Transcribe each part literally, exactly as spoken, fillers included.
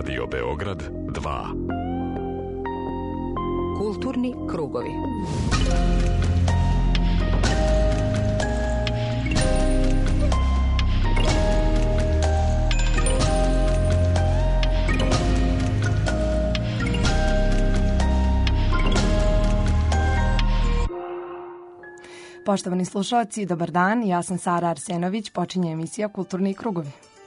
Radio Beograd dva. Kulturni krugovi. Poštovani slušalci, dobar dan, ja sam Sara Arsenović, počinje emisija Kulturni krugovi.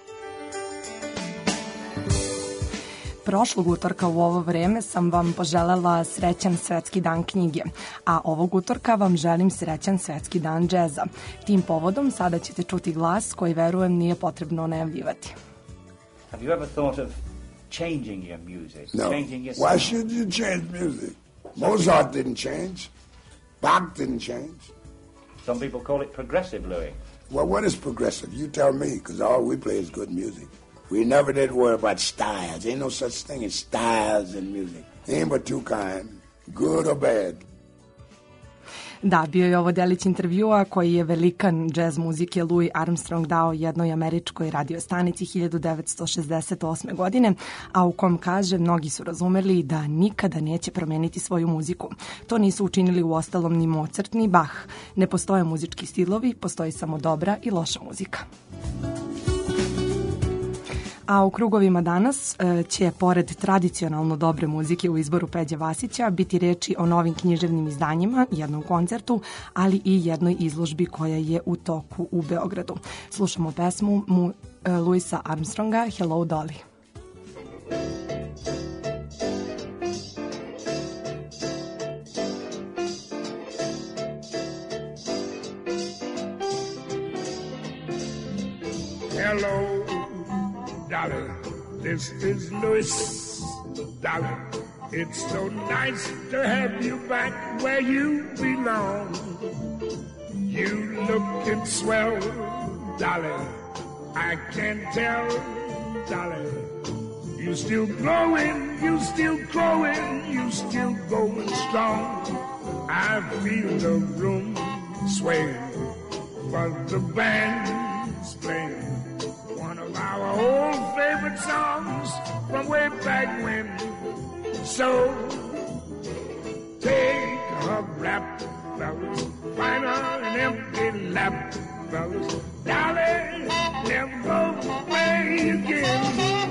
Prošlog utorka u ovo vreme sam vam poželela srećan svetski dan knjige, a ovog utorka vam želim srećan svetski dan džeza. Tim povodom sada ćete čuti glas koji, verujem, nije potrebno najavljivati. Have you ever thought of changing your music? No. Changing your Why sound? should you change music? Mozart didn't change. Bach didn't change. Some people call it progressive, Louis. Well, what is progressive? You tell me, because all we play is good music. We never did worry about styles. Ain't no such thing as styles in music. Ain't but two kind, good or bad. Da, bio je ovo delić intervjua koji je velikan džez muzike Louis Armstrong dao jednoj američkoj radio stanici hiljadu devetsto šezdeset osme. godine, a u kom kaže mnogi su razumeli da nikada neće promeniti svoju muziku. To nisu učinili u ostalom ni Mozart ni Bach. Ne postoje muzički stilovi, postoji samo dobra i loša muzika. A u krugovima danas će, pored tradicionalno dobre muzike u izboru Peđe Vasića, biti reči o novim književnim izdanjima, jednom koncertu, ali i jednoj izložbi koja je u toku u Beogradu. Slušamo pesmu mu, Louisa Armstronga, Hello Dolly. Hello, Dolly, this is Louis, Dolly. It's so nice to have you back where you belong. You lookin' swell, Dolly. I can tell, Dolly. You still growing, you still growing, you still going strong. I feel the room sway, but the band's playing one of our old favorite songs from way back when. So take a rap, fellas, find her an empty lap, fellas. Dolly, never go away again.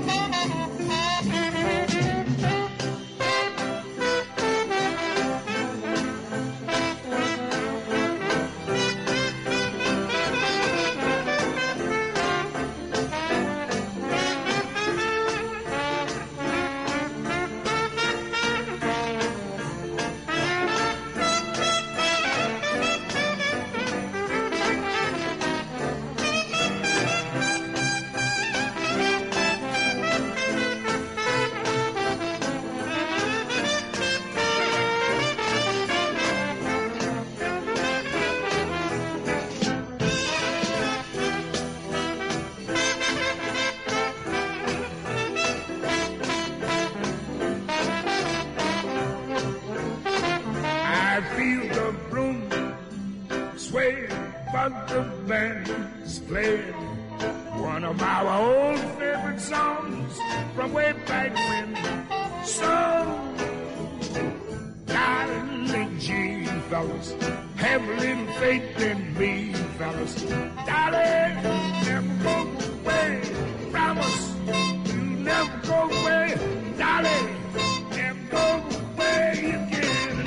The band's playing one of our old favorite songs from way back when. So, darling G, fellas, have a little faith in me, fellas. Darling, never go away. Promise you never go away. Darling, never go away again.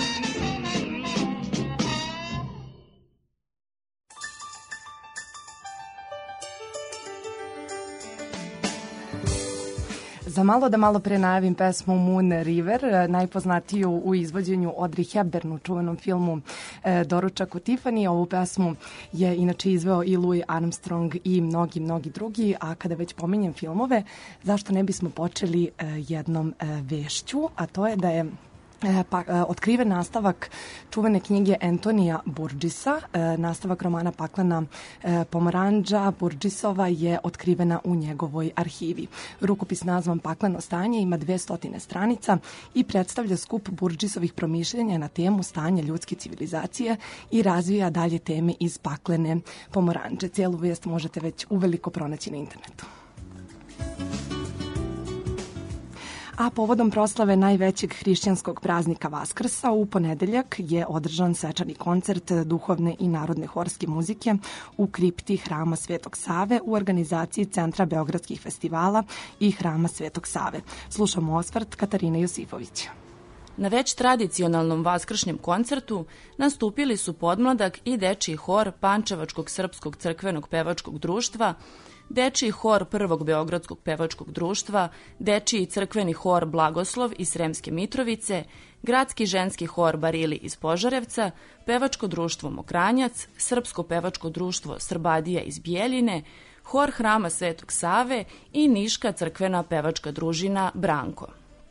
Za malo da malo pre najavim pesmu Moon River, najpoznatiju u izvođenju Audrey Hepburn u čuvenom filmu Doručak u Tiffany. Ovu pesmu je inače izveo i Louis Armstrong i mnogi, mnogi drugi, a kada već pominjem filmove, zašto ne bismo počeli jednom vešću, a to je da je Pa, otkriven nastavak čuvene knjige Antonija Burgessa, nastavak romana Paklena pomoranđa Burgessova je otkrivena u njegovoj arhivi. Rukopis nazvan Pakleno stanje ima dvesta stranica i predstavlja skup Burgessovih promišljenja na temu stanja ljudske civilizacije i razvija dalje teme iz Paklene pomoranđe. Cijelu vijest možete već uveliko pronaći na internetu. A povodom proslave najvećeg hrišćanskog praznika Vaskrsa u ponedeljak je održan svečani koncert duhovne i narodne horske muzike u kripti Hrama Svetog Save u organizaciji Centra beogradskih festivala i Hrama Svetog Save. Slušamo osvrt Katarine Josifović. Na već tradicionalnom vaskršnjem koncertu nastupili su podmladak i dečiji hor Pančevačkog srpskog crkvenog pevačkog društva, dečiji hor Prvog beogradskog pevačkog društva, dečiji crkveni hor Blagoslov iz Sremske Mitrovice, gradski ženski hor Barili iz Požarevca, pevačko društvo Mokranjac, srpsko pevačko društvo Srbadija iz Bijeljine, hor Hrama Svetog Save i niška crkvena pevačka družina Branko.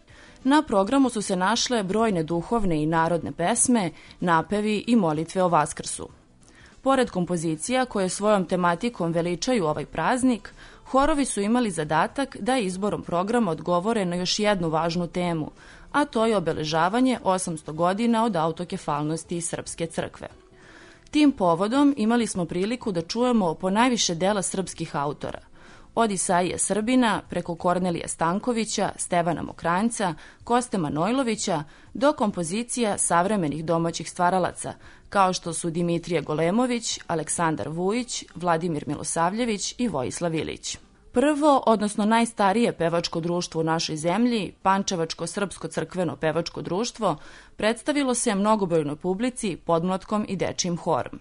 Na programu su se našle brojne duhovne i narodne pesme, napevi i molitve o Vaskrsu. Pored kompozicija koje svojom tematikom veličaju ovaj praznik, horovi su imali zadatak da izborom programa odgovore na još jednu važnu temu, a to je obeležavanje osamsto godina od autokefalnosti Srpske crkve. Tim povodom imali smo priliku da čujemo po najviše dela srpskih autora, od Isaije Srbina preko Kornelija Stankovića, Stevana Mokranjca, Koste Manojlovića do kompozicija savremenih domaćih stvaralaca, kao što su Dimitrije Golemović, Aleksandar Vujić, Vladimir Milosavljević i Vojislav Ilić. Prvo, odnosno najstarije pevačko društvo u našoj zemlji, Pančevačko srpsko crkveno pevačko društvo, predstavilo se mnogobrojnoj publici podmlatkom i dečijim horom.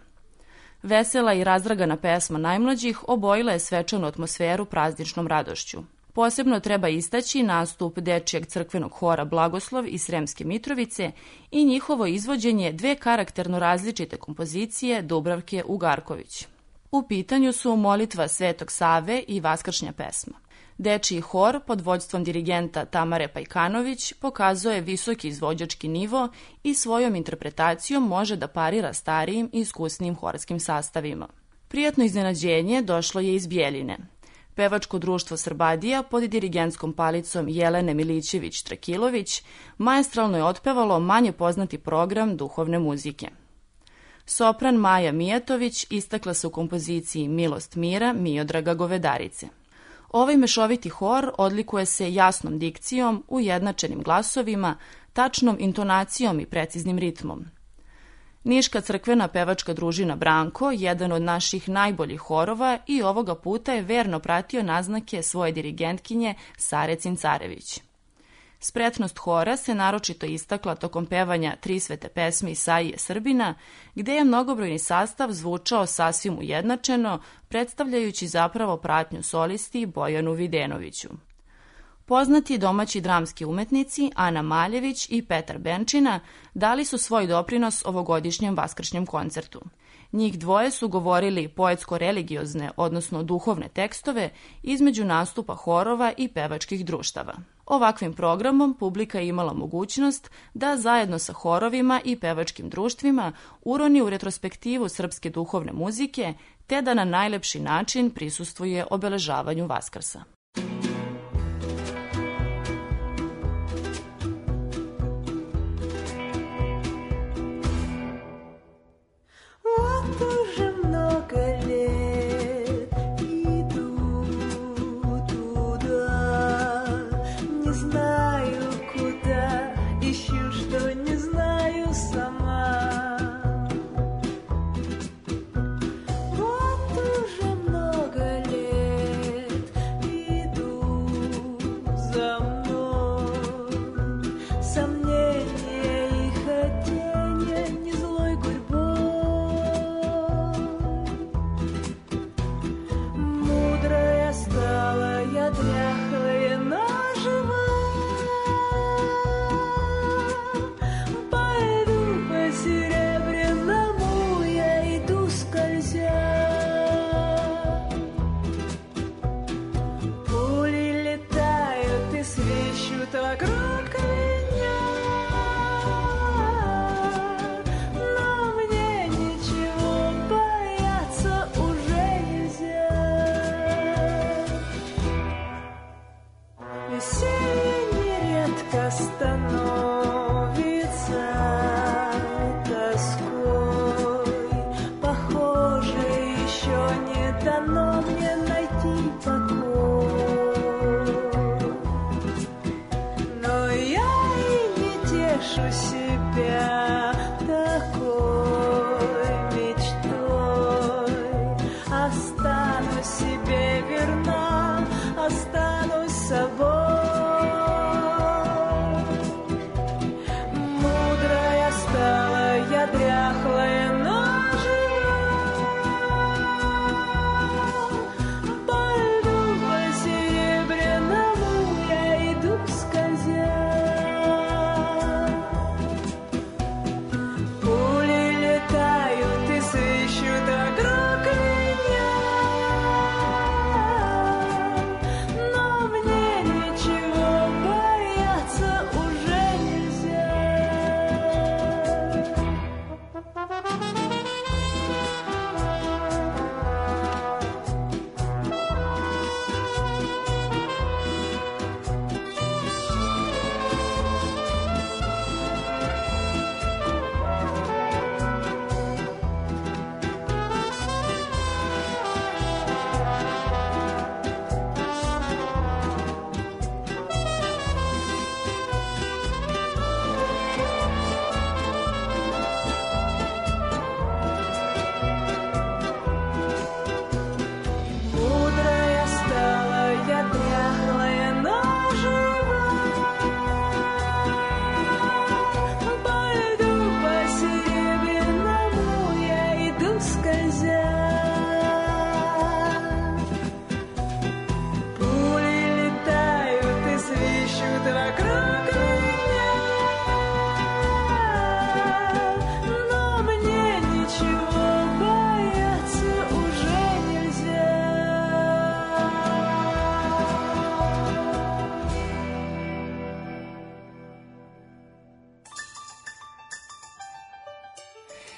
Vesela i razdragana pesma najmlađih obojila je svečanu atmosferu prazničnom radošću. Posebno treba istaći nastup dečijeg crkvenog hora Blagoslov iz Sremske Mitrovice i njihovo izvođenje dve karakterno različite kompozicije Dubravke Ugarković. U pitanju su molitva Svetog Save i vaskršnja pesma. Dečiji hor pod vođstvom dirigenta Tamare Pajkanović pokazuje visoki izvođački nivo i svojom interpretacijom može da parira starijim i iskusnijim horskim sastavima. Prijatno iznenađenje došlo je iz Bijeljine. Pevačko društvo Srbadija pod dirigentskom palicom Jelene Milićević-Trakilović maestralno je otpevalo manje poznati program duhovne muzike. Sopran Maja Mijatović istakla se u kompoziciji Milost mira Miodraga Govedarice. Ovaj mešoviti hor odlikuje se jasnom dikcijom, ujednačenim glasovima, tačnom intonacijom i preciznim ritmom. Niška crkvena pevačka družina Branko, jedan od naših najboljih horova, i ovoga puta je verno pratio naznake svoje dirigentkinje Sare Cincarević. Spretnost hora se naročito istakla tokom pevanja tri svete pesme Isaije Srbina, gde je mnogobrojni sastav zvučao sasvim ujednačeno, predstavljajući zapravo pratnju solisti Bojanu Videnoviću. Poznati domaći dramski umetnici Ana Maljević i Petar Benčina dali su svoj doprinos ovogodišnjem vaskršnjem koncertu. Njih dvoje su govorili poetsko-religiozne, odnosno duhovne tekstove između nastupa horova i pevačkih društava. Ovakvim programom publika je imala mogućnost da zajedno sa horovima i pevačkim društvima uroni u retrospektivu srpske duhovne muzike, te da na najlepši način prisustvuje obeležavanju Vaskrsa. Вот уже много лет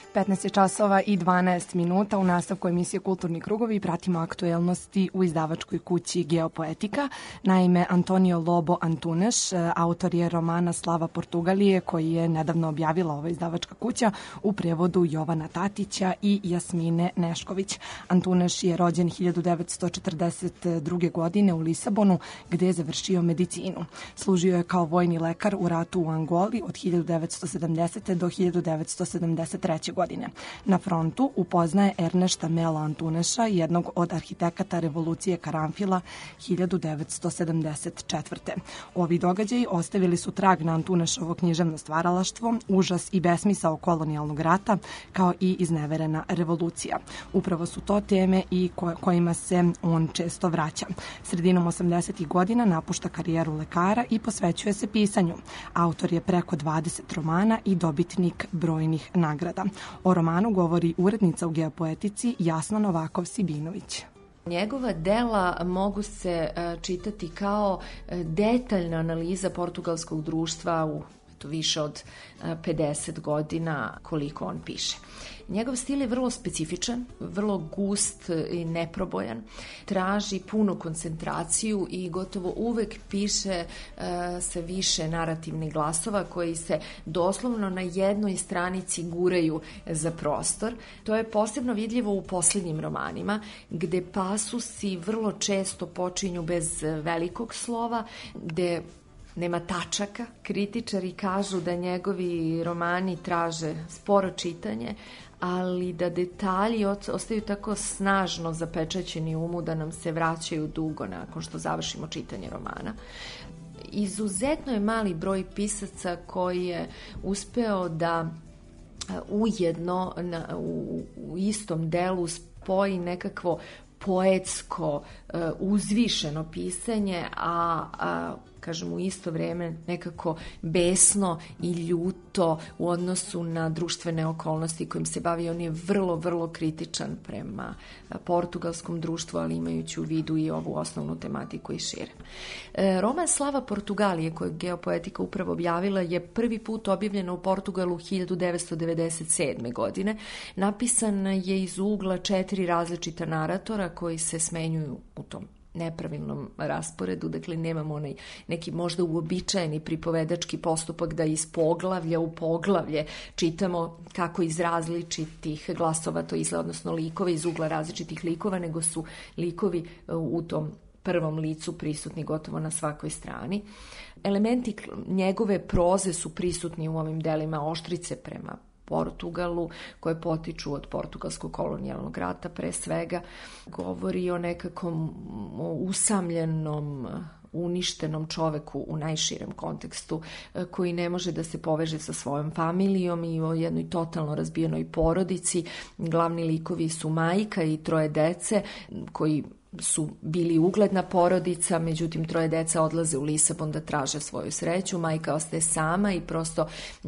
petnaest je časova i dvanaest minuta. U nastavku emisije Kulturni krugovi pratimo aktuelnosti u izdavačkoj kući Geopoetika. Naime, Antonio Lobo Antunes, autor je romana Slava Portugalije, koji je nedavno objavila ova izdavačka kuća u prevodu Jovana Tatića i Jasmine Nešković. Antunes je rođen hiljadu devetsto četrdeset druge. godine u Lisabonu, gde je završio medicinu. Služio je kao vojni lekar u ratu u Angoli od hiljadu devetsto sedamdesete. do hiljadu devetsto sedamdeset treće. godine. Na frontu upoznaje Ernesta Mela Antuneša, jednog od arhitekata revolucije Karanfila hiljadu devetsto sedamdeset četvrte. Ovi događaji ostavili su trag na Antunešovo književno stvaralaštvo, užas i besmisao kolonijalnog rata, kao i izneverena revolucija. Upravo su to teme i ko- kojima se on često vraća. Sredinom osamdesetih godina napušta karijeru lekara i posvećuje se pisanju. Autor je preko dvadeset romana i dobitnik brojnih nagrada. O romanu govori urednica u Geopoetici Jasna Novakov-Sibinović. Njegova dela mogu se čitati kao detaljna analiza portugalskog društva u to više od pedeset godina koliko on piše. Njegov stil je vrlo specifičan, vrlo gust i neprobojan, traži punu koncentraciju i gotovo uvek piše uh, sa više narativnih glasova koji se doslovno na jednoj stranici guraju za prostor. To je posebno vidljivo u posljednjim romanima, gde pasusi vrlo često počinju bez velikog slova, gde nema tačaka. Kritičari kažu da njegovi romani traže sporo čitanje, ali da detalji ostaju tako snažno zapečaćeni u umu da nam se vraćaju dugo nakon što završimo čitanje romana. Izuzetno je mali broj pisaca koji je uspeo da ujedno na, u, u istom delu spoji nekakvo poetsko, uzvišeno pisanje, a, a kažem u isto vrijeme nekako besno i ljuto u odnosu na društvene okolnosti kojim se bavi. On je vrlo, vrlo kritičan prema portugalskom društvu, ali imajući u vidu i ovu osnovnu tematiku i šire. Roman Slava Portugalije, koju Geopoetika upravo objavila, je prvi put objavljena u Portugalu hiljadu devetsto devedeset sedme. godine. Napisan je iz ugla četiri različita naratora koji se smenjuju u tom nepravilnom rasporedu, dakle nemamo onaj neki možda uobičajeni pripovedački postupak da iz poglavlja u poglavlje čitamo kako iz različitih glasova to izgleda, odnosno likove iz ugla različitih likova, nego su likovi u tom prvom licu prisutni gotovo na svakoj strani. Elementi njegove proze su prisutni u ovim delima, oštrice prema Portugalu, koje potiču od portugalskog kolonijalnog rata pre svega. Govori o nekakvom usamljenom, uništenom čoveku u najširem kontekstu koji ne može da se poveže sa svojom familijom i o jednoj totalno razbijenoj porodici. Glavni likovi su majka i troje dece koji su bili ugledna porodica, međutim troje deca odlaze u Lisabon da traže svoju sreću, majka ostaje sama i prosto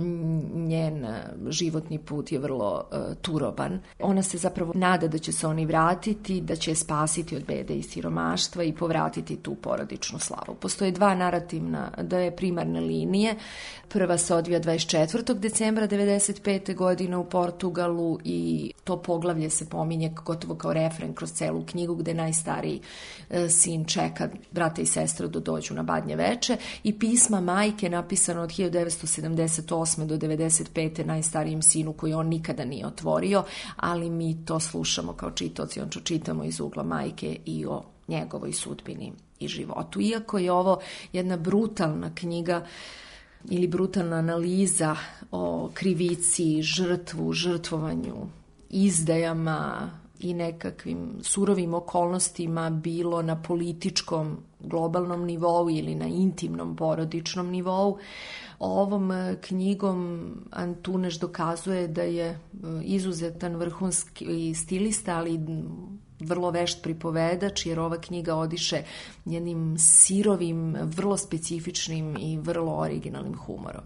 njen životni put je vrlo uh, turoban. Ona se zapravo nada da će se oni vratiti, da će spasiti od bede i siromaštva i povratiti tu porodičnu slavu. Postoje dva narativna, dve primarne linije. Prva se odvija dvadeset četvrtog decembra devedeset pete. godine u Portugalu i to poglavlje se pominje gotovo kao refren kroz celu knjigu, gde najstariji stariji sin čeka brata i sestra da dođu na Badnje veče, i pisma majke napisano od hiljadu devetsto sedamdeset osme. do devedeset pete. najstarijem sinu koji on nikada nije otvorio, ali mi to slušamo kao čitaoci, on čitamo iz ugla majke i o njegovoj sudbini i životu. Iako je ovo jedna brutalna knjiga ili brutalna analiza o krivici, žrtvu, žrtvovanju, izdajama i nekakvim surovim okolnostima, bilo na političkom globalnom nivou ili na intimnom porodičnom nivou, ovom knjigom Antunes dokazuje da je izuzetan vrhunski stilista, ali vrlo vešt pripovedač, jer ova knjiga odiše jednim sirovim, vrlo specifičnim i vrlo originalnim humorom.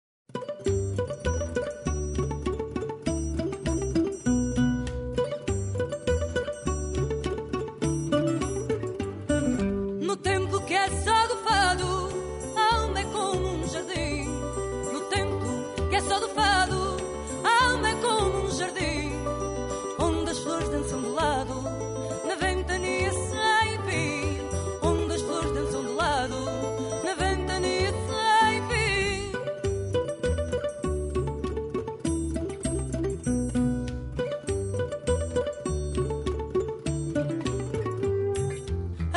No tempo que é só do fado, a alma é como um jardim. No tempo que é só do fado, a alma é como um jardim.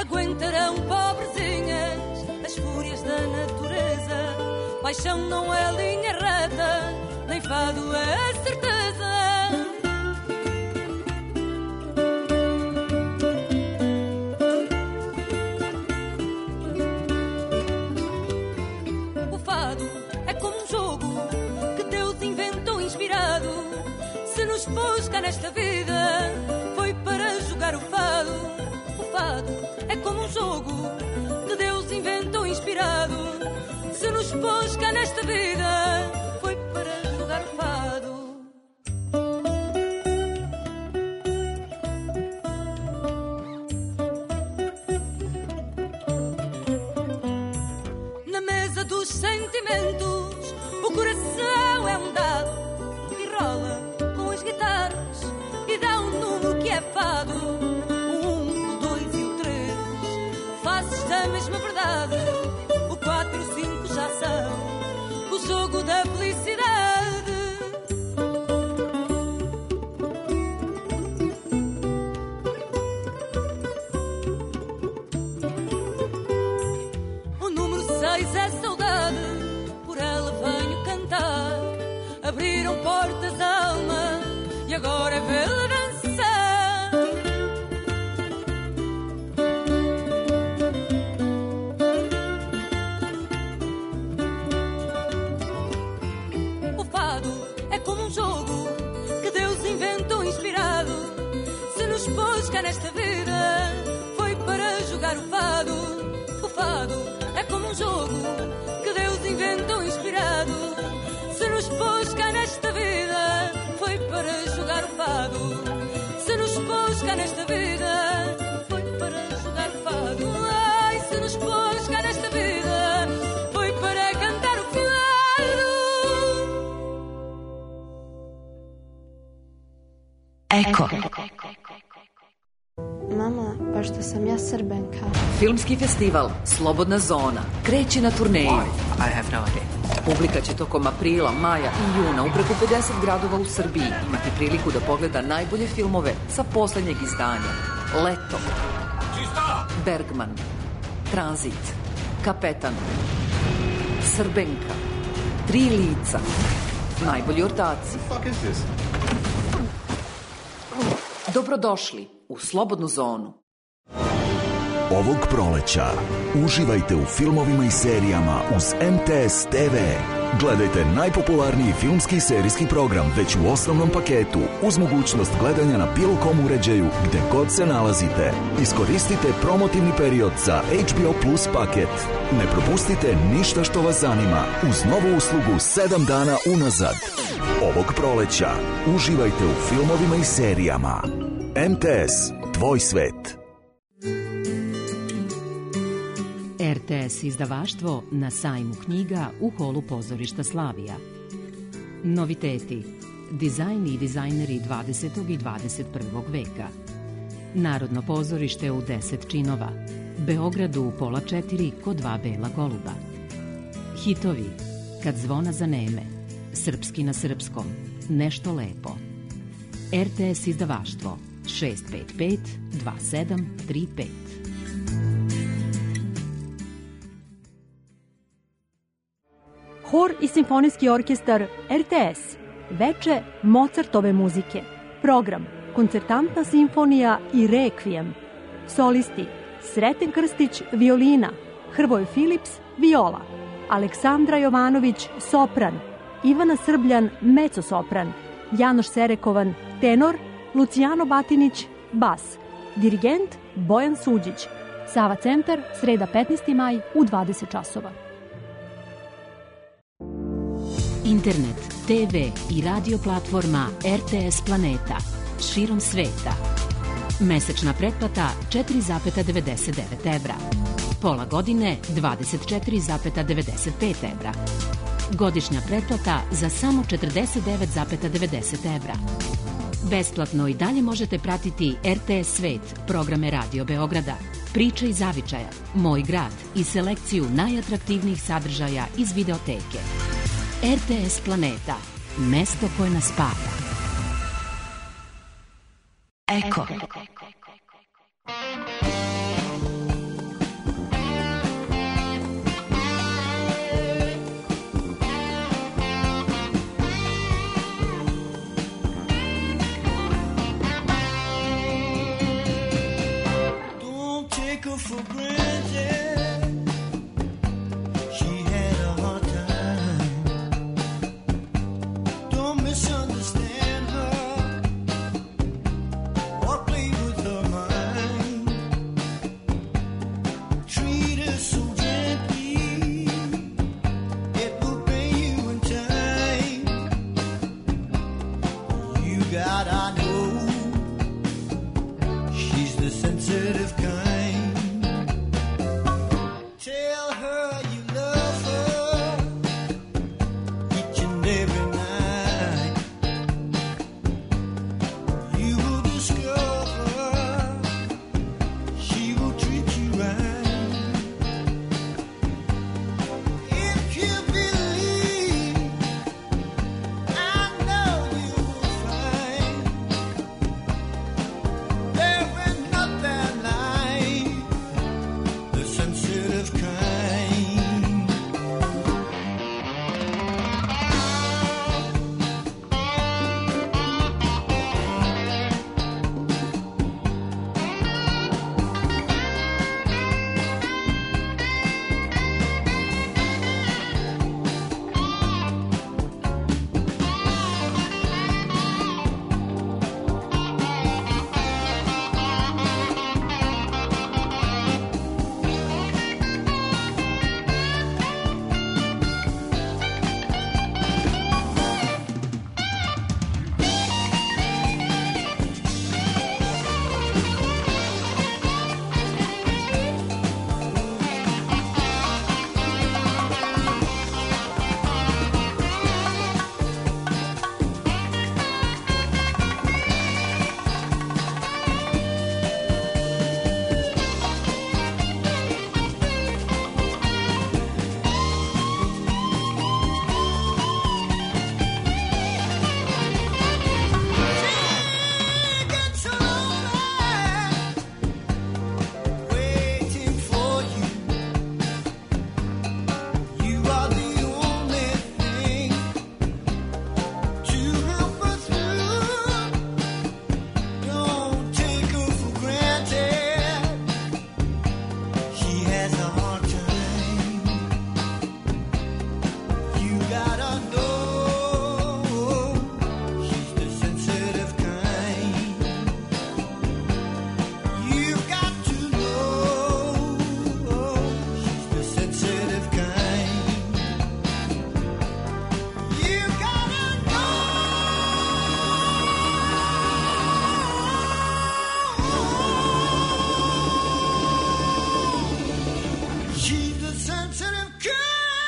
aguentarão pobrezinhas as fúrias da natureza. Paixão não é linha reta, nem fado é certeza. O fado é como um jogo que Deus inventou inspirado. Se nos pôs cá nesta vida, foi para jogar o fado. O fado é como um jogo que Deus inventou inspirado. Se nos pôs cá nesta vida, foi para jogar o fado. Na mesa dos sentimentos, o coração é um dado e rola com as guitarras e dá um número que é fado. O um, o dois e o três, faces da mesma verdade. O quatro e o cinco já são o jogo da felicidade. O número seis é saudade, por ela venho cantar. Abriram portas à alma e agora é vê-la dançar. O fado é como um jogo que Deus inventou inspirado. Se nos pôs cá nesta vida, foi para jogar o fado. O fado é como um jogo que Deus inventou inspirado. Se nos pôs cá nesta vida, foi para jogar o fado. Se nos pôs cá nesta vida, foi para jogar o fado. Ai, se nos pôs cá nesta vida, foi para cantar o fado. Eko. Mama, pa što sam ja Srbenka. Filmski festival Slobodna zona kreće na turneju. I have no idea. Publika će tokom aprila, maja i juna u preko pedeset gradova u Srbiji imati priliku da pogleda najbolje filmove sa poslednjeg izdanja. Leto, Bergman, Tranzit, Kapetan, Srbenka, Tri lica, najbolji ortaci. Dobrodošli u Slobodnu zonu. Ovog proleća uživajte u filmovima i serijama uz M T S T V. Gledajte najpopularniji filmski i serijski program već u osnovnom paketu uz mogućnost gledanja na bilo kom uređaju gde god se nalazite. Iskoristite promotivni period za H B O Plus paket. Ne propustite ništa što vas zanima uz novu uslugu sedam dana unazad. Ovog proleća uživajte u filmovima i serijama. M T S, tvoj svet. R T S izdavaštvo na sajmu knjiga u holu pozorišta Slavija. Noviteti. Dizajn i dizajneri dvadesetog i dvadeset prvog veka. Narodno pozorište u deset činova. Beogradu u pola četiri kod dva bela goluba. Hitovi. Kad zvona zaneme. Srpski na srpskom. Nešto lepo. R T S izdavaštvo šest pet pet dva sedam tri pet. Hor i simfonijski orkestar R T S. Veče Mozartove muzike. Program Koncertantna simfonija i Rekvijem. Solisti Sreten Krstić, violina, Hrvoje Filips, viola, Aleksandra Jovanović, sopran, Ivana Srbljan, mecosopran, Janoš Serekovan, tenor, Lucijano Batinić, bas, dirigent Bojan Suđić. Sava centar, sreda petnaesti maj u dvadeset časova. Internet, T V i radio platforma R T S Planeta širom sveta. Mesečna pretplata četiri zarez devedeset devet evra. Pola godine dvadeset četiri zarez devedeset pet evra. Godišnja pretplata za samo četrdeset devet zarez devedeset evra. Besplatno i dalje možete pratiti R T S Svet, programe Radio Beograda, Priče iz zavičaja, Moj grad i selekciju najatraktivnijih sadržaja iz videoteke. R T S Planeta, mesto koje nas spaja. Eko. her for granted. She had a hard time. Don't misunderstand her or play with her mind. Treat her so gently, it will pay you in time. You got, I know, she's the sensitive kind. Tell her you love her each and every night. You will discover she will treat you right. If you believe, I know you will find there is nothing like the sensitive kind. Waiting for you. You are the only thing to help her through. Don't take her for granted. She has a hard time. You gotta know she's the sensitive kind. You got to know she's the sensitive kind. You gotta know she's the sensitive kind.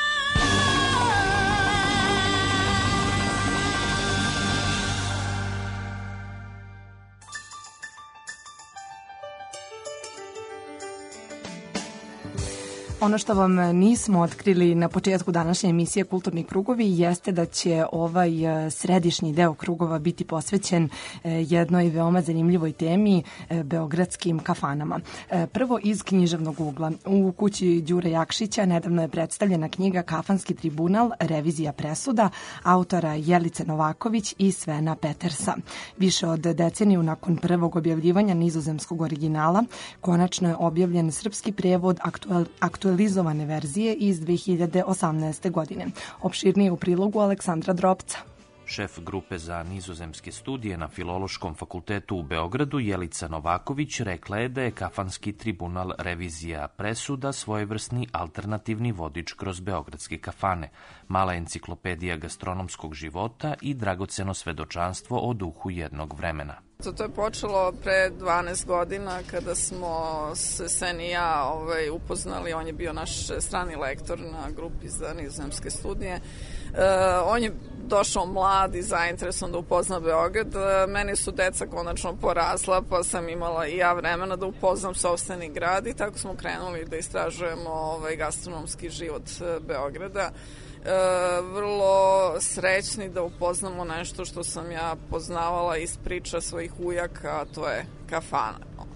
Ono što vam nismo otkrili na početku današnje emisije Kulturni krugovi jeste da će ovaj e, središnji deo krugova biti posvećen e, jednoj veoma zanimljivoj temi, e, beogradskim kafanama. E, Prvo iz književnog ugla. U kući Đure Jakšića nedavno je predstavljena knjiga Kafanski tribunal, revizija presuda, autora Jelice Novaković i Svena Petersa. Više od deceniju nakon prvog objavljivanja nizozemskog originala, konačno je objavljen srpski prevod aktual, aktualizovane verzije iz dve hiljade osamnaeste. godine. Opširnije u prilogu Aleksandra Dropca. Šef grupe za nizozemske studije na Filološkom fakultetu u Beogradu, Jelica Novaković, rekla je da je Kafanski tribunal revizija presuda svojevrsni alternativni vodič kroz beogradske kafane, mala enciklopedija gastronomskog života i dragoceno svedočanstvo o duhu jednog vremena. To je počelo pre dvanaest godina kada smo se Sen i ja ovaj, upoznali. On je bio naš strani lektor na grupi za nizozemske studije. E, on je došao mlad i zainteresovan da upozna Beograd. E, meni su deca konačno porasla, pa sam imala i ja vremena da upoznam sopstveni grad i tako smo krenuli da istražujemo ovaj, gastronomski život Beograda. E, vrlo srećni da upoznamo nešto što sam ja poznavala iz priča svojih ujaka, a to je kafana.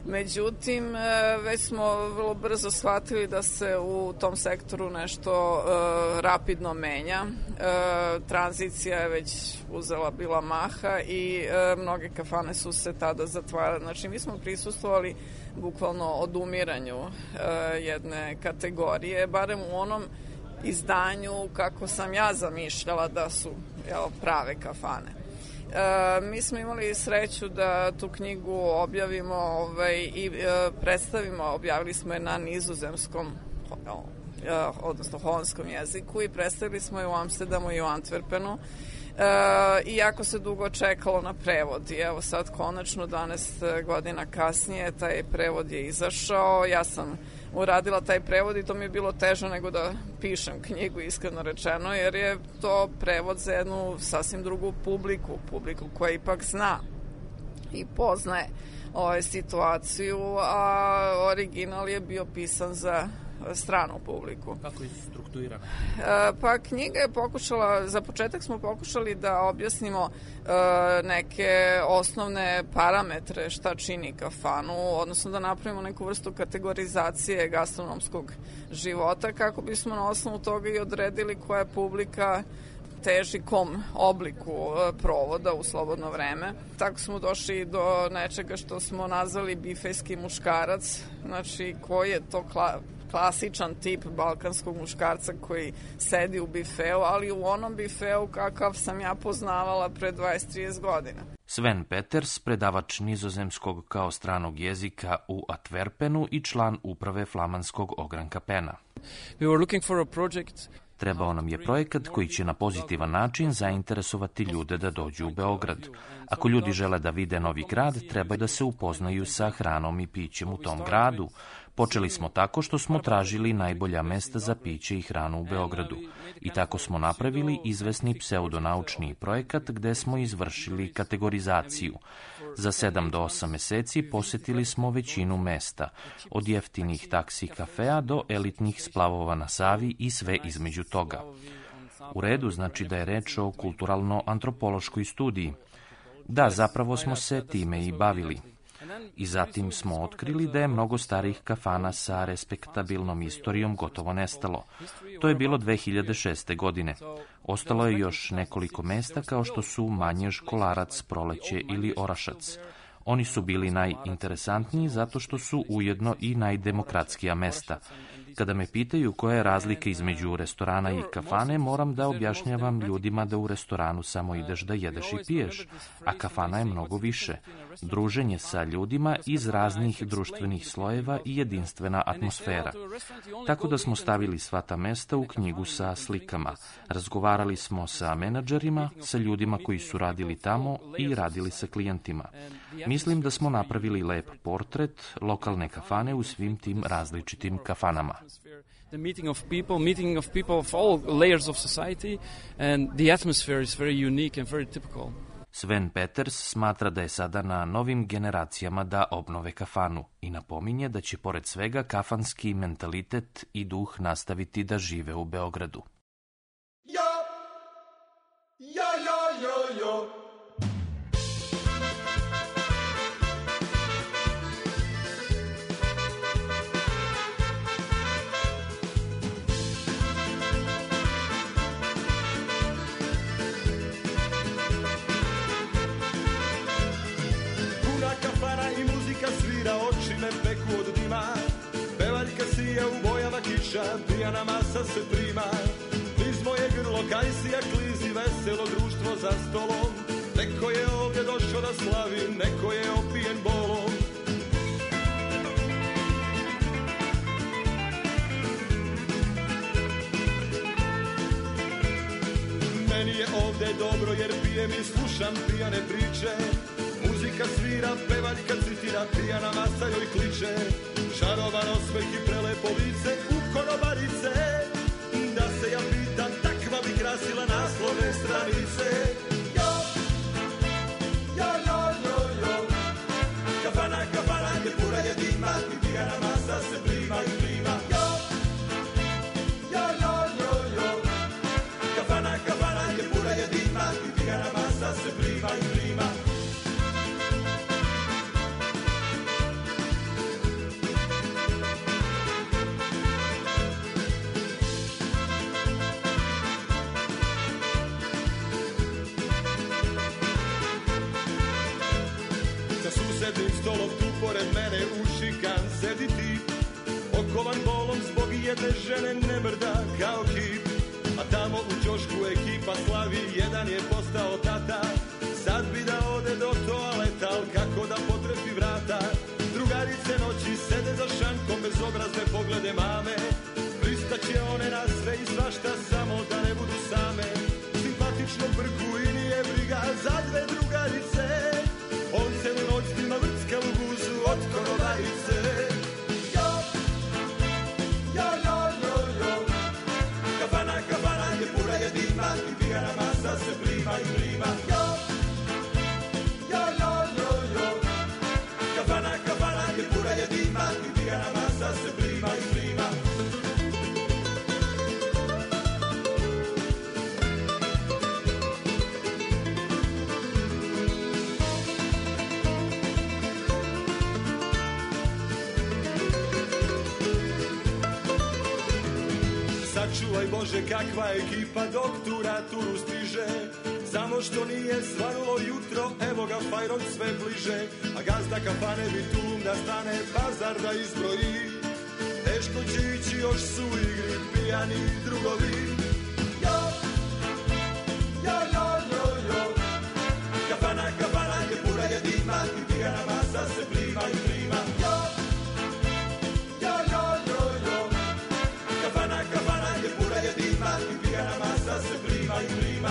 Međutim, već smo vrlo brzo shvatili da se u tom sektoru nešto uh, rapidno menja. Uh, tranzicija je već uzela bila maha i uh, mnoge kafane su se tada zatvarale. Znači, mi smo prisustvovali bukvalno odumiranju uh, jedne kategorije, barem u onom izdanju kako sam ja zamišljala da su jel, prave kafane. E, mi smo imali sreću da tu knjigu objavimo ovaj, i e, predstavimo, objavili smo je na nizozemskom, e, odnosno holandskom jeziku i predstavili smo je u Amsterdamu i u Antwerpenu. E, iako se dugo čekalo na prevod i evo sad konačno dvanaest godina kasnije taj prevod je izašao. Ja sam uradila taj prevod i to mi je bilo teže nego da pišem knjigu, iskreno rečeno, jer je to prevod za jednu sasvim drugu publiku, publiku koja ipak zna i poznaje ovaj, situaciju, a original je bio pisan za stranu publiku. Kako je strukturirana? E, pa knjiga je pokušala, za početak smo pokušali da objasnimo e, neke osnovne parametre šta čini kafanu, odnosno da napravimo neku vrstu kategorizacije gastronomskog života kako bismo na osnovu toga i odredili koja je publika teži kom obliku provoda u slobodno vreme. Tako smo došli do nečega što smo nazvali bifejski muškarac, znači koji je to kla, klasičan tip balkanskog muškarca koji sedi u bifeu, ali u onom bifeu kakav sam ja poznavala pre dvadeset do trideset godina. Sven Peters, predavač nizozemskog kao stranog jezika u Antwerpenu i član uprave flamanskog ogranka Pena. We were looking for a project. Trebao nam je projekat koji će na pozitivan način zainteresovati ljude da dođu u Beograd. Ako ljudi žele da vide novi grad, treba da se upoznaju sa hranom i pićem u tom gradu. Počeli smo tako što smo tražili najbolja mesta za piće i hranu u Beogradu. I tako smo napravili izvesni pseudonaučni projekat gde smo izvršili kategorizaciju. Za sedam do osam meseci posetili smo većinu mesta, od jeftinih taksi kafea do elitnih splavova na Savi i sve između toga. U redu, znači da je reč o kulturalno-antropološkoj studiji. Da, zapravo smo se time i bavili. I zatim smo otkrili da je mnogo starih kafana sa respektabilnom istorijom gotovo nestalo. To je bilo dve hiljade šeste. godine. Ostalo je još nekoliko mesta kao što su Manjež, Kolarac, Proleće ili Orašac. Oni su bili najinteresantniji zato što su ujedno i najdemokratskija mesta. Kada me pitaju koja je razlika između restorana i kafane, moram da objašnjavam ljudima da u restoranu samo ideš da jedeš i piješ, a kafana je mnogo više. Druženje sa ljudima iz raznih društvenih slojeva i jedinstvena atmosfera. Tako da smo stavili sva ta mesta u knjigu sa slikama. Razgovarali smo sa menadžerima, sa ljudima koji su radili tamo i radili sa klijentima. Mislim da smo napravili lep portret lokalne kafane u svim tim različitim kafanama. The meeting of people, meeting of people of all layers of society, and the atmosphere is very unique and very typical. Sven Peters smatra da je sada na novim generacijama da obnove kafanu i napominje da će pored svega kafanski mentalitet i duh nastaviti da žive u Beogradu. Yo, yo, yo, yo, yo. Svira, oči ne peku od dima, pevaljka sija u bojama kiša, pijana masa se prima. Niz moje grlo kajsija klizi, veselo društvo za stolom. Neko je ovdje došao da slavi, neko je opijen bolom. Meni je ovdje dobro jer pijem i slušam pijane priče. Muzika svira, pevaljka citira, pijana masa joj kliče. Šarovan osmeh i prelepo lice u konobarice. Da se ja pitam, takva bi krasila naslovne stranice. Jo, jo, jo, jo, jo. Kafana, kafana, gdje pura je dima i pijana masa se prima i prima. Jo, jo, jo, jo, jo. Kafana, kafana, gdje pura je dima i pijana masa se prima i prima. sednim stolom tu pored mene ušikan sedi tip, okovan bolom zbog jedne žene ne mrda kao kip. A tamo u ćošku ekipa slavi, jedan je postao tata, sad bi da ode do toaleta, al kako da potrefi vrata. Drugarice noći sede za šankom, bezobrazne poglede mame, pristaće one na sve i svašta, samo da ne budu same. Simpatično brku i nije briga za dve drugarice, on celu noć snima vrtska u guzu od konovarice. Jo, jo, jo, jo, jo, kafana, kafana je pura je dima i pijana masa se prima i prima. Jo, jo, jo, jo, jo, kafana, kafana je pura je dima i pijana masa se prima i prima. Sačuvaj Bože kakva ekipa dok tu raturu stiže, samo što nije svanulo jutro, evo ga fajrok sve bliže, a gazda kafane bi tu da stane, bazar da izbroji, teško će ići još su u igri pijani drugovi. Jo, jo, jo, jo, jo, kafana, kafana je pura je dima i pijana masa se prima i prima. Jo, jo, jo, jo, jo, kafana, kafana je pura je dima i pijana masa se prima i prima.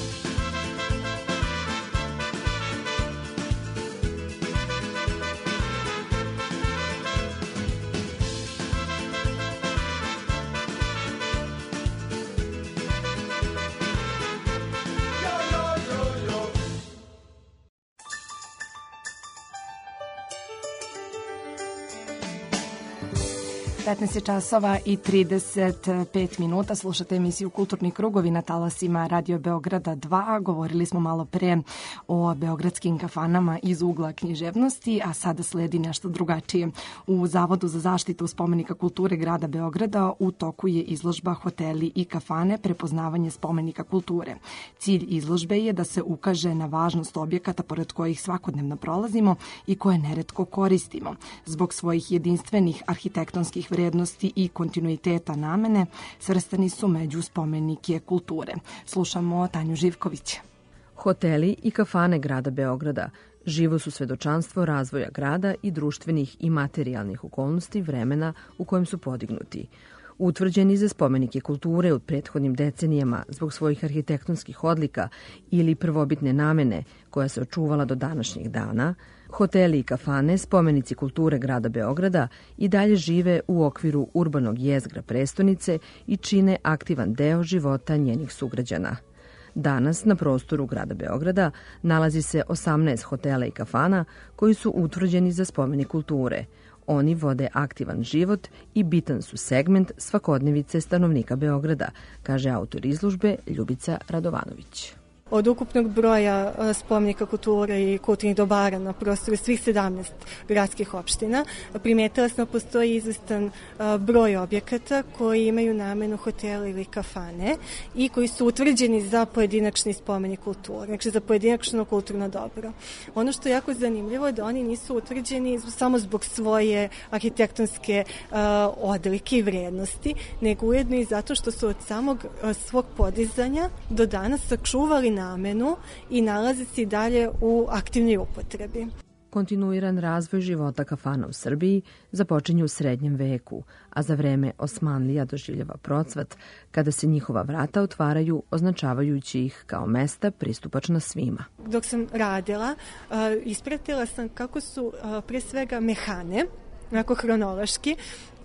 petnaest je časova i trideset pet minuta. Slušate emisiju Kulturni krugovi na talasima Radio Beograda dva. Govorili smo malo pre o beogradskim kafanama iz ugla književnosti, a sada sledi nešto drugačije. U Zavodu za zaštitu spomenika kulture grada Beograda u toku je izložba Hoteli i kafane, prepoznavanje spomenika kulture. Cilj izložbe je da se ukaže na važnost objekata pored kojih svakodnevno prolazimo i koje neretko koristimo. Zbog svojih jedinstvenih arhitektonskih vrednosti i kontinuiteta namene svrstani su među spomenike kulture. Slušamo Tanju Živković. Hoteli i kafane grada Beograda živo su svedočanstvo razvoja grada i društvenih i materijalnih okolnosti vremena u kojem su podignuti. Utvrđeni za spomenike kulture u prethodnim decenijama zbog svojih arhitektonskih odlika ili prvobitne namene koja se očuvala do današnjih dana, hoteli i kafane, spomenici kulture grada Beograda, i dalje žive u okviru urbanog jezgra prestonice i čine aktivan deo života njenih sugrađana. Danas na prostoru grada Beograda nalazi se osamnaest hotela i kafana koji su utvrđeni za spomenik kulture. Oni vode aktivan život i bitan su segment svakodnevice stanovnika Beograda, kaže autor izložbe Ljubica Radovanović. Od ukupnog broja spomenika kulture i kulturnih dobara na prostoru svih sedamnaest gradskih opština primetila sam da postoji izvestan broj objekata koji imaju namenu hotela ili kafane i koji su utvrđeni za pojedinačni spomenik kulture, znači za pojedinačno kulturno dobro. Ono što je jako zanimljivo je da oni nisu utvrđeni samo zbog svoje arhitektonske odlike i vrednosti, nego ujedno i zato što su od samog svog podizanja do danas sačuvali namenu i nalaze se i dalje u aktivnoj upotrebi. Kontinuiran razvoj života kafana u Srbiji započinje u srednjem veku, a za vreme Osmanlija doživljava procvat kada se njihova vrata otvaraju, označavajući ih kao mesta pristupačna svima. Dok sam radila, ispratila sam kako su pre svega mehane, onako hronološki,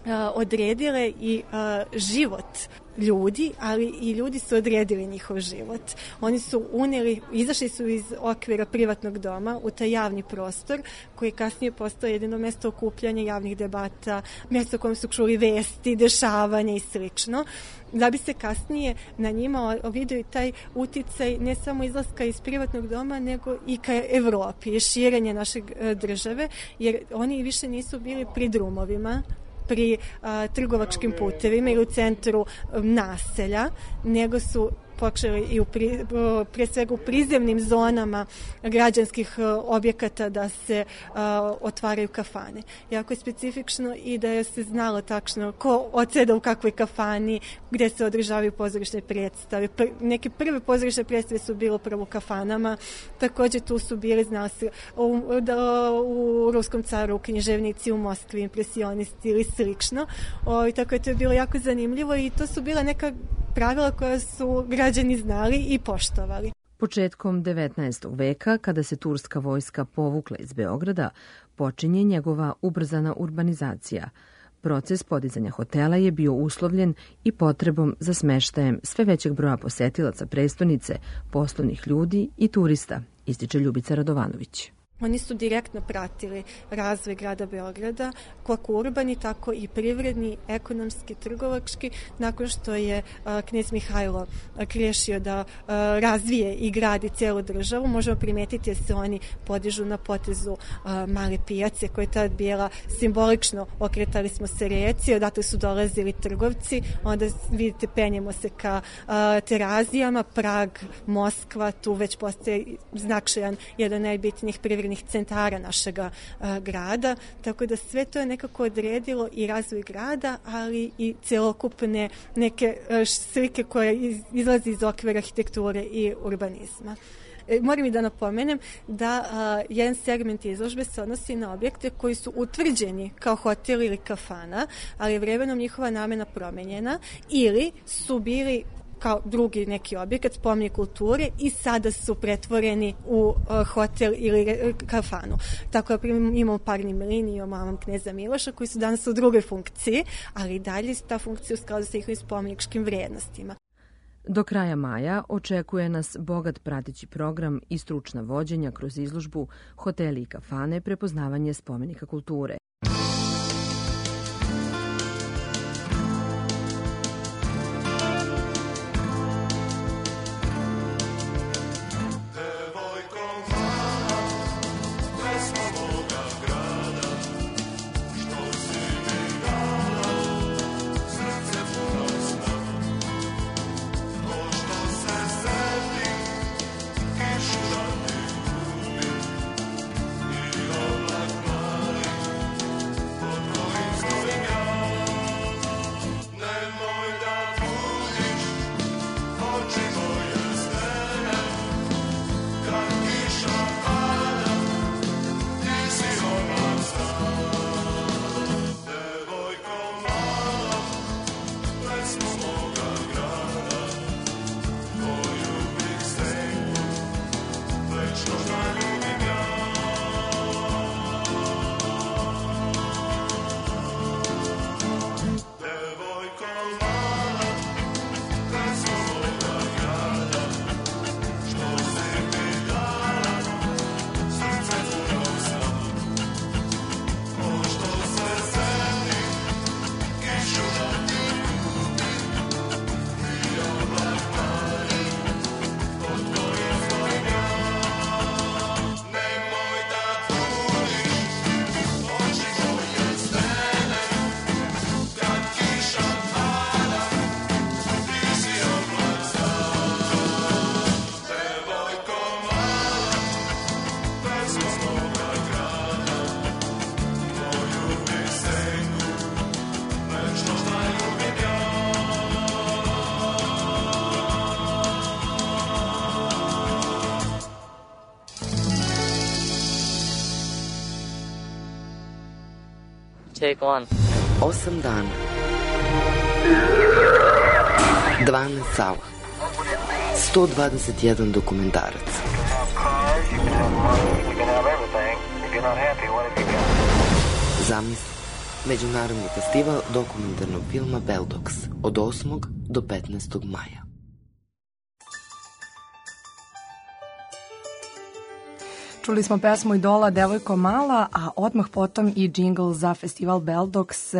odredile i život ljudi, ali i ljudi su odredili njihov život. Oni su uneli, izašli su iz okvira privatnog doma u taj javni prostor koji je kasnije postao jedino mesto okupljanja javnih debata, mesto u kojem su čuli vesti, dešavanja i slično, da bi se kasnije na njima vidio i taj uticaj ne samo izlaska iz privatnog doma, nego i ka Evropi, širenje naše države, jer oni više nisu bili pri drumovima, pri a, trgovačkim putevima ili u centru a, naselja, nego su počeli i u pri, pre svega u prizemnim zonama građanskih objekata da se a, otvaraju kafane. Jako je specifično i da je se znalo tačno ko odseda u kakvoj kafani, gde se održavaju pozorišne predstave. Pr, neke prve pozorišne predstave su bilo prvo u kafanama, takođe tu su bili, znali se, u, da, u Ruskom caru, u književnici, u Moskvi, impresionisti ili slično. O, i tako je to bilo jako zanimljivo i to su bila neka pravila koja su građani znali i poštovali. Početkom devetnaestog veka, kada se turska vojska povukla iz Beograda, počinje njegova ubrzana urbanizacija. Proces podizanja hotela je bio uslovljen i potrebom za smeštajem sve većeg broja posetilaca prestonice, poslovnih ljudi i turista, ističe Ljubica Radovanović. Oni su direktno pratili razvoj grada Beograda, kako urbani, tako i privredni, ekonomski, trgovački. Nakon što je a, knez Mihajlo a, rešio da a, razvije i gradi celu državu, možemo primetiti da se oni podižu na potezu a, male pijace, koja je tad bila simbolično, okretali smo se reci, odatle su dolazili trgovci, onda vidite, penjemo se ka a, Terazijama, Prag, Moskva, tu već postaje značajan jedan najbitnijih privrednih centara našega a, grada, tako da sve to je nekako odredilo i razvoj grada, ali i celokupne neke a, slike koje iz, izlazi iz okvira arhitekture i urbanizma. E, moram i da napomenem da a, jedan segment izložbe se odnosi na objekte koji su utvrđeni kao hotel ili kafana, ali je vremenom njihova namena promenjena ili su bili kao drugi neki objekat, spomenik kulture i sada su pretvoreni u uh, hotel ili re, kafanu. Tako da imamo Parni mlin i imamo kneza Miloša koji su danas u drugoj funkciji, ali i dalje ta funkcija u skladu sa njihovim spomeničkim vrednostima. Do kraja maja očekuje nas bogat prateći program i stručna vođenja kroz izložbu Hoteli i kafane, prepoznavanje spomenika kulture. Take one. Osam dana. dvanaest sala. sto dvadeset jedan dokumentarac. Zamisli. Međunarodni festival dokumentarnog filma Beldox od osmog do petnaestog maja. Čuli smo pesmu Idola Devojko mala, a odmah potom i džingl za festival Beldox.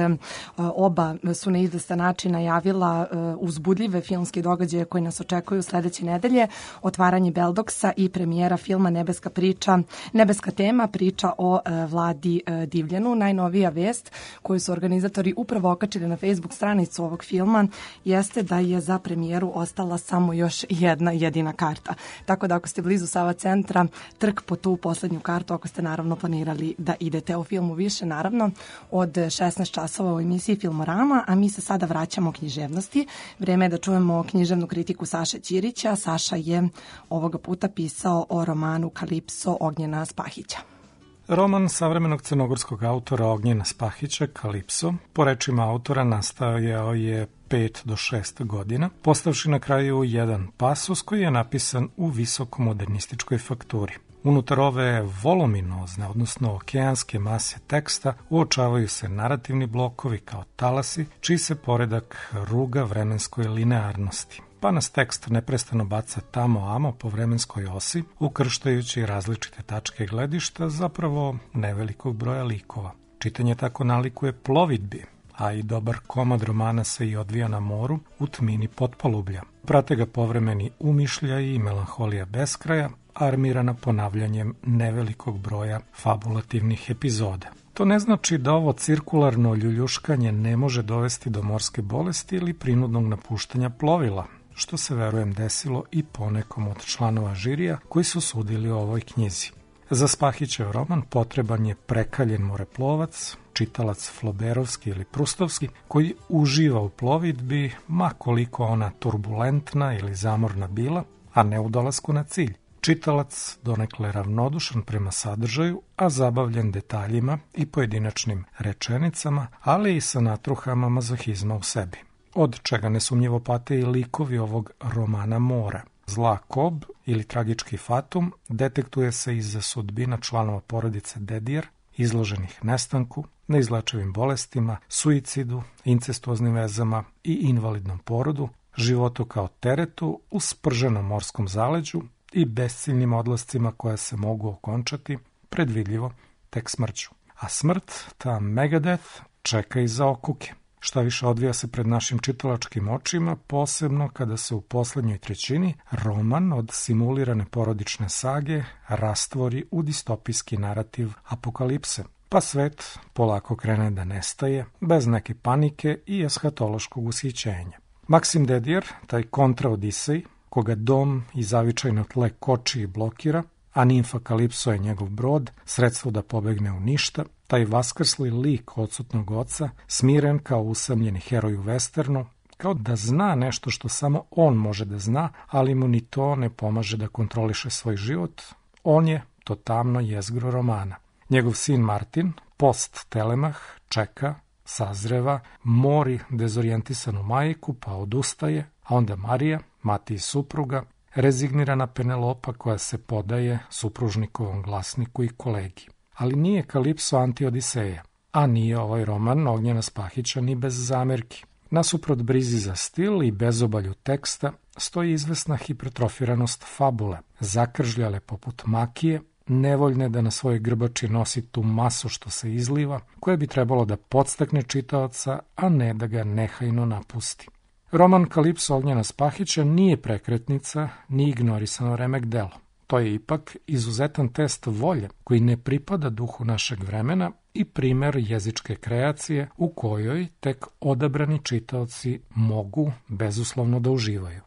Oba su na izvestan način najavila uzbudljive filmske događaje koji nas očekuju sledeće nedelje. Otvaranje Beldoxa i premijera filma Nebeska priča, Nebeska tema, priča o Vladi Divljanu. Najnovija vest koju su organizatori upravo okačili na Facebook stranicu ovog filma jeste da je za premijeru ostala samo još jedna jedina karta. Tako da ako ste blizu Sava centra, trk po tu poslednju kartu, ako ste naravno planirali da idete o filmu više, naravno, od šesnaest časova u emisiji Filmorama, a mi se sada vraćamo književnosti. Vreme je da čujemo književnu kritiku Saše Ćirića. Saša je ovoga puta pisao o romanu Kalipso Ognjena Spahića. Roman savremenog crnogorskog autora Ognjena Spahića, Kalipso, po rečima autora nastajao je pet do šest godina, postavši na kraju jedan pasus koji je napisan u visokomodernističkoj fakturi. Unutar ove voluminozne, odnosno okeanske mase teksta, uočavaju se narativni blokovi kao talasi, čiji se poredak ruga vremenskoj linearnosti, pa nas tekst neprestano baca tamo-amo po vremenskoj osi, ukrštajući različite tačke gledišta, zapravo nevelikog broja likova. Čitanje tako nalikuje plovidbi, a i dobar komad romana se i odvija na moru u tmini potpolublja. Prate ga povremeni umišljaj i melanholija beskraja, armirana ponavljanjem nevelikog broja fabulativnih epizoda. To ne znači da ovo cirkularno ljuljuškanje ne može dovesti do morske bolesti ili prinudnog napuštanja plovila, što se verujem desilo i ponekom od članova žirija koji su sudili o ovoj knjizi. Za Spahićev roman potreban je prekaljen moreplovac, čitalac floberovski ili prustovski, koji uživa u plovidbi, ma koliko ona turbulentna ili zamorna bila, a ne u dolasku na cilj. Čitalac donekle ravnodušan prema sadržaju, a zabavljen detaljima i pojedinačnim rečenicama, ali i sa natruhama mazohizma u sebi. Od čega nesumnjivo pate i likovi ovog romana mora. Zla Kob ili tragički Fatum detektuje se iza sudbina članova porodice Dedijer, izloženih nestanku, neizlečivim bolestima, suicidu, incestuoznim vezama i invalidnom porodu, životu kao teretu u sprženom morskom zaleđu i besciljnim odlascima koja se mogu okončati, predvidljivo, tek smrću. A smrt, ta Megadeth, čeka i za okuke. Šta više odvija se pred našim čitalačkim očima, posebno kada se u poslednjoj trećini roman od simulirane porodične sage rastvori u distopijski narativ apokalipse, pa svet polako krene da nestaje, bez neke panike i eshatološkog ushićenja. Maksim Dedijer, taj kontra-odisej, koga dom i zavičajno tle koči i blokira, a nimfa Kalipso je njegov brod, sredstvo da pobegne u ništa, taj vaskrsli lik odsutnog oca, smiren kao usamljeni heroj u westernu, kao da zna nešto što samo on može da zna, ali mu ni to ne pomaže da kontroliše svoj život, on je to tamno jezgro romana. Njegov sin Martin, post Telemah, čeka, sazreva, mori dezorijentisanu majku, pa odustaje, a onda Marija, mati i supruga, rezignirana Penelopa koja se podaje supružnikovom glasniku i kolegi. Ali nije Kalipso anti-Odiseja, a nije ovaj roman Ognjena Spahića ni bez zamerki. Nasuprot brizi za stil i bezobalju teksta stoji izvesna hipertrofiranost fabule, zakržljale poput makije, nevoljne da na svojoj grbači nosi tu masu što se izliva, koje bi trebalo da podstakne čitaoca, a ne da ga nehajno napusti. Roman Kalipso Ognjena Spahića nije prekretnica ni ignorisano remek delo. To je ipak izuzetan test volje koji ne pripada duhu našeg vremena i primer jezičke kreacije u kojoj tek odabrani čitaoci mogu bezuslovno da uživaju.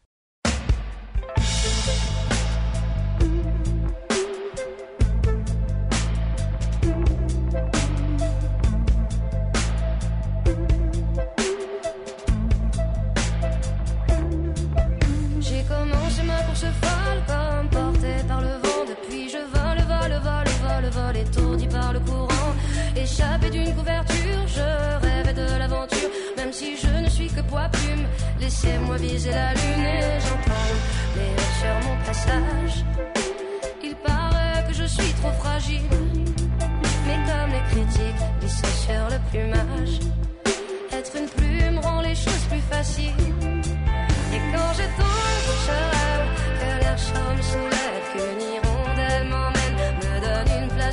Échappé d'une couverture, je rêvais de l'aventure. Même si je ne suis que poids plume, laissez-moi viser la lune et j'entends les rires sur mon passage. Il paraît que je suis trop fragile, mais comme les critiques glissent sur le plumage, être une plume rend les choses plus faciles. Et quand je tombe, je rêve que l'air chaud me soulève, qu'une hirondelle m'emmène, me donne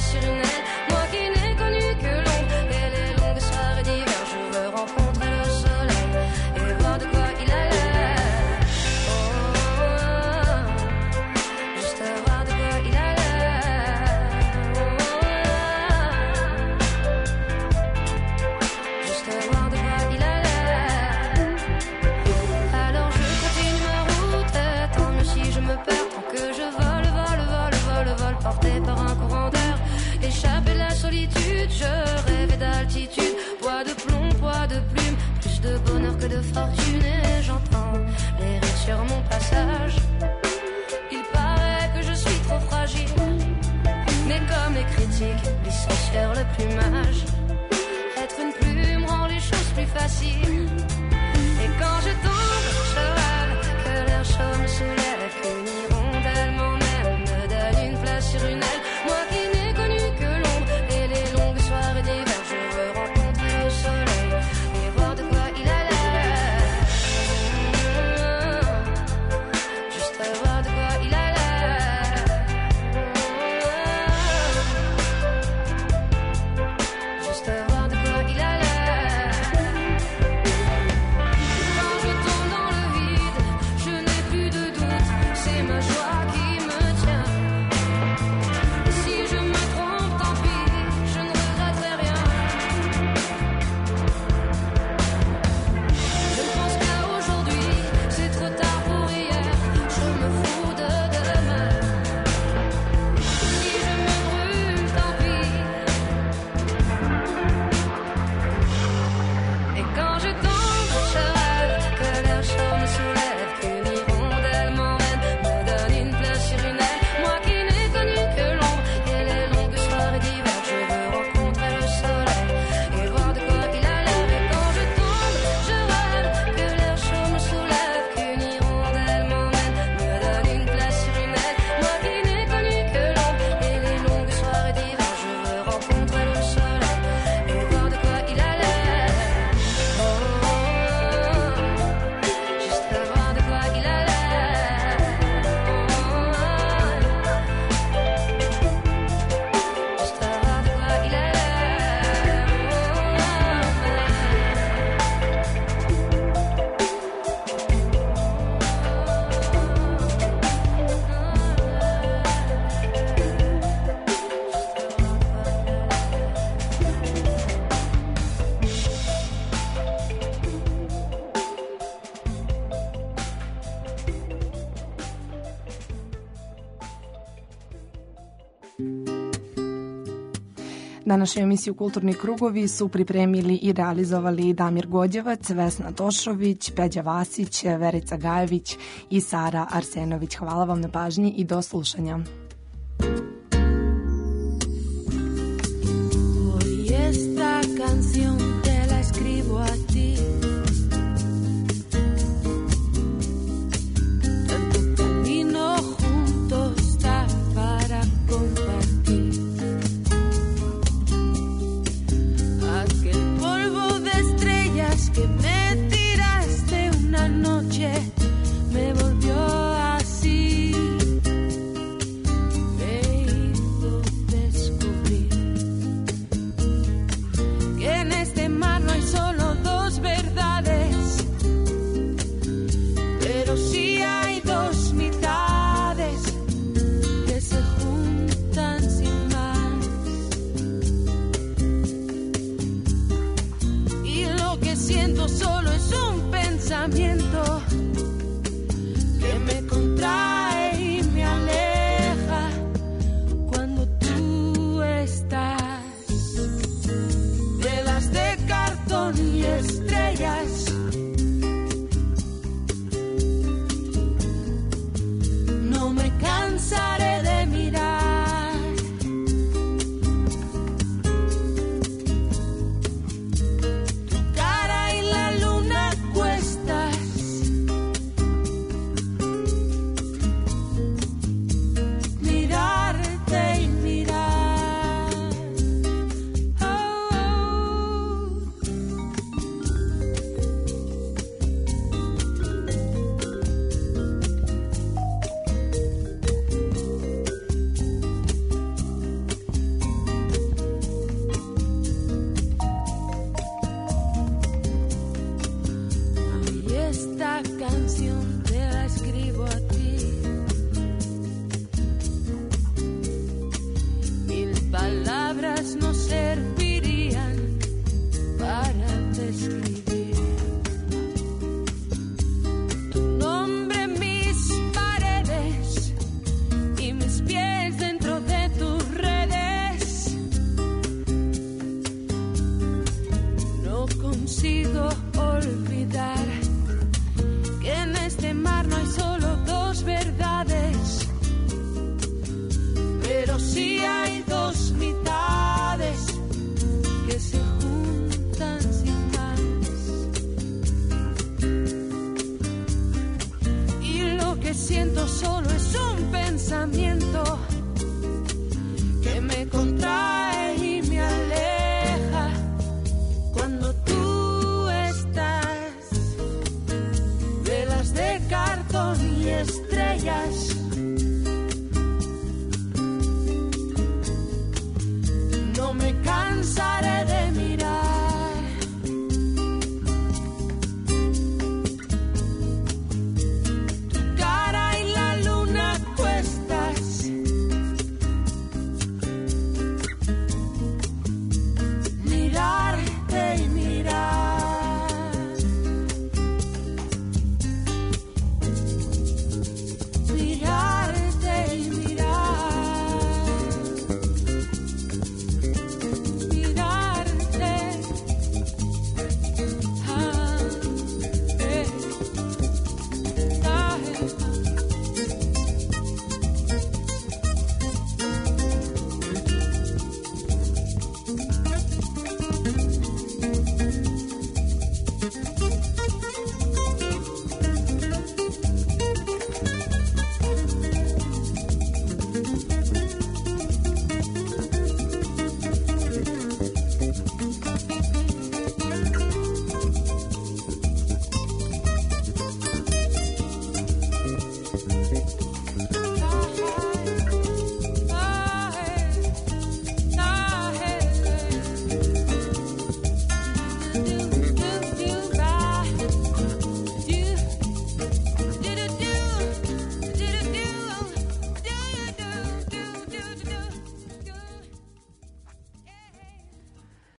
place sur une aile. Moi qui n'ai connu que l'ombre et les longues soirées d'hiver, je veux rencontrer le soleil et voir de quoi il a l'air. Oh, juste voir de quoi il a l'air. Oh, juste voir de quoi il a l'air. Alors je continue ma route, tant mieux si je me perds, tant que je vole, vole, vole, vole, vole, porté par un courant d'air. Échappé de la solitude, je rêvais d'altitude, poids de plomb, poids de plume, plus de bonheur que de fortune. Et j'entends les rires sur mon passage. Il paraît que je suis trop fragile, mais comme les critiques licencièrent le plumage, être une plume rend les choses plus faciles. Et quand je tombe, je rêve que l'air chaud me soulève, qu'une hirondelle m'emmène, me donne une place sur une aile. Moi qui n'ai connu que l'ombre et les longues soirées d'hiver, je veux rencontrer le soleil et voir de quoi il a l'air. Juste voir de quoi il a l'air. Juste voir de quoi il a l'air. Quand je tombe dans le vide, je n'ai plus de doute, c'est ma joie qui me tient. Si je me trompe, tant pis, je ne regretterai rien. Je pense qu'à aujourd'hui, c'est trop tard pour hier, je me fous de demain. Si je me brûle, tant pis. Et quand je tombe, je rêve que l'air chaud me soulève, qu'une hirondelle m'emmène, me donne une place sur une aile. Moi qui n'ai connu que l'ombre et les longues soirées d'hiver, je veux rencontrer le soleil et voir de quoi il a l'air. Et quand je tombe, je rêve que l'air chaud me soulève, qu'une hirondelle m'emmène, me donne une place sur une aile. Moi qui n'ai connu que l'ombre et les longues soirées d'hiver, je veux rencontrer le soleil et voir de quoi il a l'air. Oh, juste voir de quoi il a l'air. Juste voir de quoi il a l'air. Današnju emisiju Kulturni krugovi su pripremili i realizovali Damir Godjevac, Vesna Tošović, Peđa Vasić, Verica Gajević i Sara Arsenović. Hvala vam na pažnji i do slušanja. Hoy esta canción te la escribo a ti. Tanto camino juntos está para compartir. Aquel polvo de estrellas que me tiraste una noche me volvió así. Me hizo descubrir que en este mar no hay solo dos verdades, pero sí hay dos mitades que se juntan sin más. Y lo que siento solo es un pensamiento que me contrae y me aleja cuando tú estás. Velas de cartón y estrellas, no me cansaré de mirar. Tu cara y la luna a cuestas, see